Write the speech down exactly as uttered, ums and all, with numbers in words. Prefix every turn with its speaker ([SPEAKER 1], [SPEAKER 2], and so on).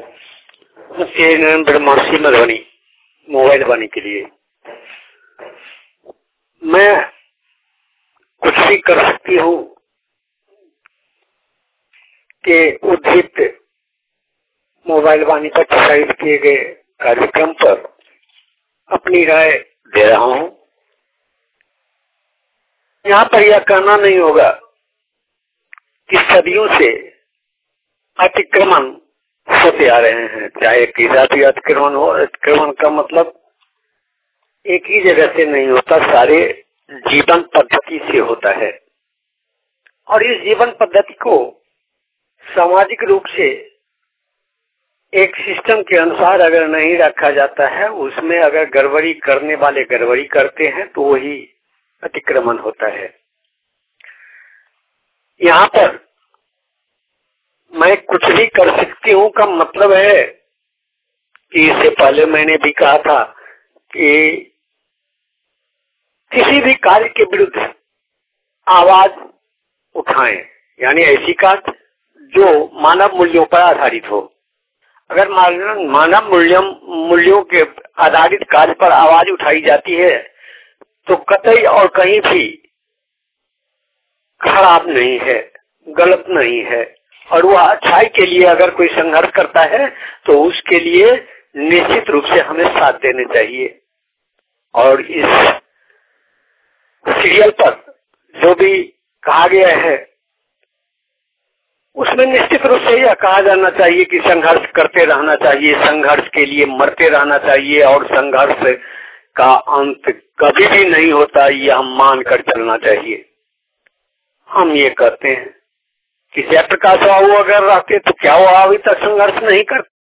[SPEAKER 1] ब्रह्मर्षि Madhubani mobile वाणी के लिए मैं कुछ भी कर सकती हूँ कि उद्धृत मोबाइल वाणी पर प्रसारित किए गए कार्यक्रम पर अपनी राय दे रहा हूँ। यहाँ पर यह कहना नहीं होगा कि सदियों से अतिक्रमण होते आ रहे हैं, चाहे किसी भी अतिक्रमण हो। अतिक्रमण का मतलब एक ही जगह से नहीं होता, सारे जीवन पद्धति से होता है। और इस जीवन पद्धति को सामाजिक रूप से एक सिस्टम के अनुसार अगर नहीं रखा जाता है, उसमें अगर गड़बड़ी करने वाले गड़बड़ी करते हैं तो वही अतिक्रमण होता है। यहाँ पर मैं कुछ भी कर सकती हूँ का मतलब है कि इससे पहले मैंने भी कहा था कि किसी भी कार्य के विरुद्ध आवाज उठाएं, यानी ऐसी कार्य जो मानव मूल्यों पर आधारित हो। अगर मानव मूल्यों मूल्यों के आधारित कार्य पर आवाज उठाई जाती है तो कतई और कहीं भी खराब नहीं है, गलत नहीं है। और वह अच्छाई के लिए अगर कोई संघर्ष करता है तो उसके लिए निश्चित रूप से हमें साथ देने चाहिए। और इस सीरियल पर जो भी कहा गया है उसमें निश्चित रूप से यह कहा जाना चाहिए कि संघर्ष करते रहना चाहिए, संघर्ष के लिए मरते रहना चाहिए और संघर्ष का अंत कभी भी नहीं होता, यह मान कर चलना चाहिए। हम ये कहते हैं कि जयप्रकाश बाबू अगर रहते तो क्या वो अभी तक संघर्ष नहीं करते?